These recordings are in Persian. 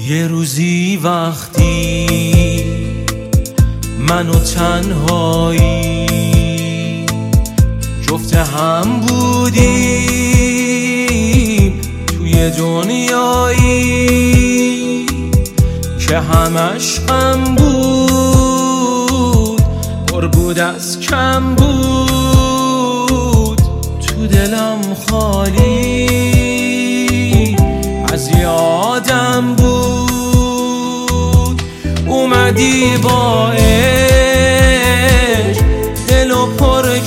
یه روزی وقتی من و تنهایی جفت هم بودیم توی دنیایی که همش غم بود، پر بود از کم بود، تو دلم خالی از یادم بود. اومدی با عشق دلو پر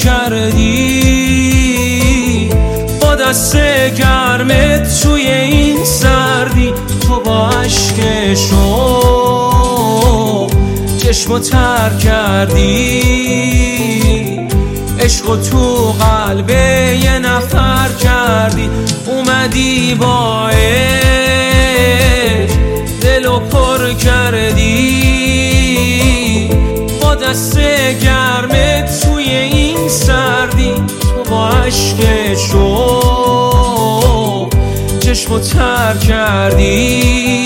کردی، با دست گرمت توی این سردی، تو با عشق شوق چشمو تر کردی، عشقو تو قلب یه نفر کردی. اومدی با عشق دلو پر کردی، با دست گرمت توی این سردی، تو با عشق شوق چشمو تر کردی،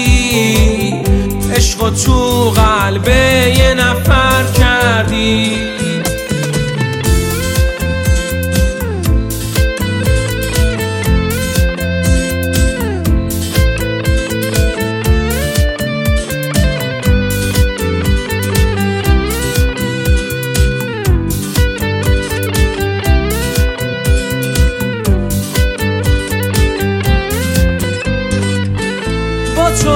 عشقو تو قلب یه نفر کردی. تو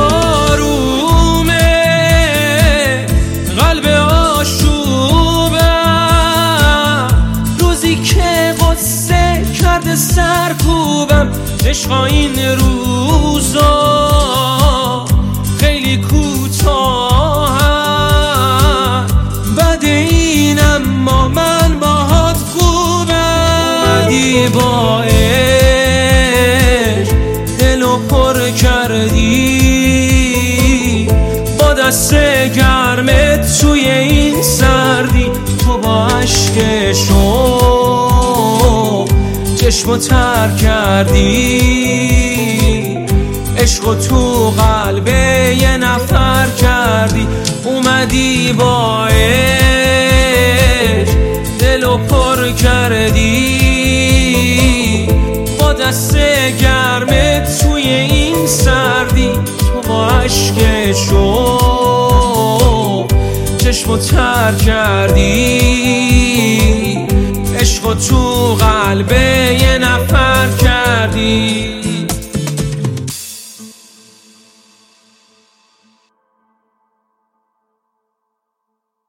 آرومه قلب آشوبم، روزی که غصه کرده سرکوبم. عشقا این روزا خیلی کوتاهن، بعد این اما من باهات خوبم. اومدی با عشق دلو پر کردی، دست گرمت توی این سردی، تو با عشق شوق چشمو تر کردی، عشقو تو قلب یه نفر کردی. اومدی با عشق دلو پر کردی، با دست گرمت توی این سردی، تو با عشق شوق چشمو تر کردی، عشقو تو قلب یه نفر کردی.